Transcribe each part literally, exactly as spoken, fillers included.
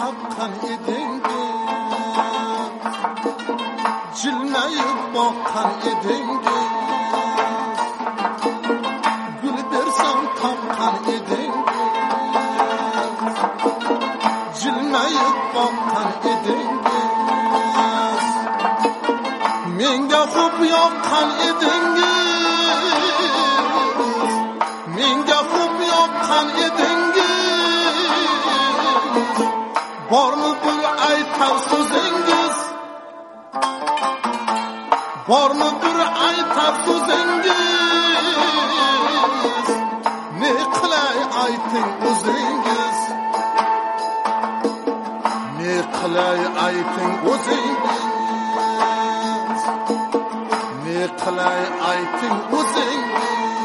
taqqan edingiz, jilmayib boqqan edingiz, gul bersam topgan edingiz, jilmayib boqqan edingiz, menga xo'p yoqqan edingiz, menga xo'p yoqqan edingiz, bormi bir aytar so'zingiz, bormi bir aytar so'zingiz, ne qilay ayting o'zingiz, ne qilay ayting o'zingiz, ne qilay ayting o'zingiz.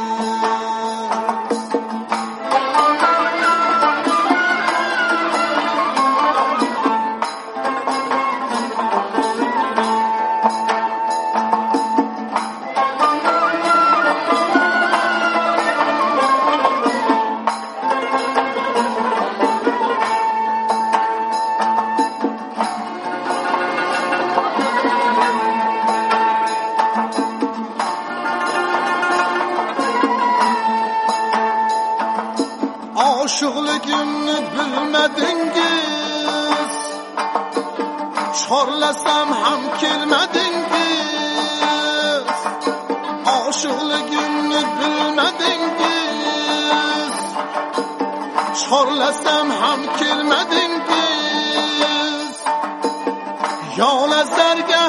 Aşıqligimni bilmadingiz, chorlasam ham kelmadingiz. Aşıqligimni bilmadingiz, chorlasam ham kelmadingiz. Yo'lazarga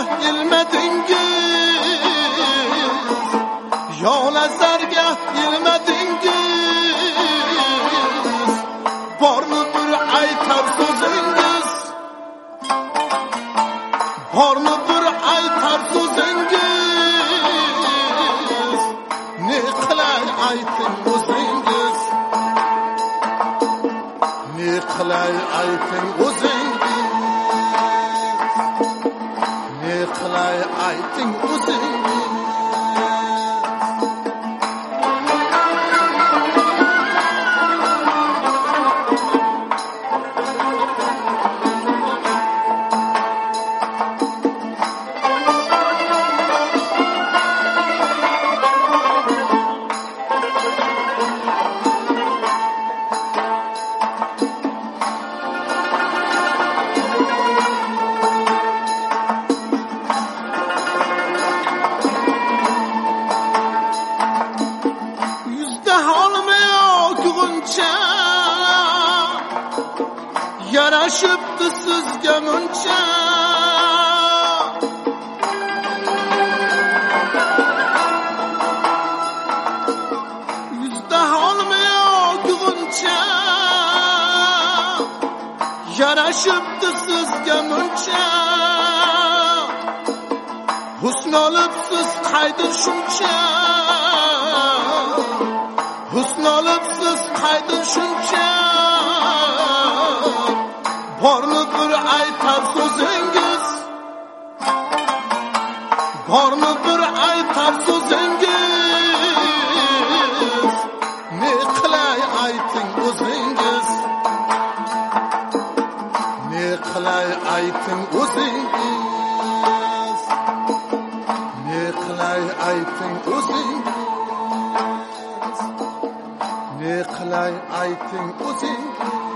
ilmadingiz, yo'lazarga ilmadingiz, bormi bir aytar so'zingiz, bormi bir aytar so'zingiz, ne qilay ayting o'zingiz, ne qilay ayting o'zingiz, ne qilay ayting o'zingiz. Yarashibdi sizga muncha, yuzda olmayoq g'uncha, yarashibdi sizga muncha, husn olibsiz qaydi shuncha, husn olibsiz qaydi shuncha, bormi bir aytar so'zingiz, bormi bir aytar so'zingiz, ne qilay ayting o'zingiz, ne qilay ayting o'zingiz, ne qilay ayting o'zingiz, ne qilay ayting o'zingiz.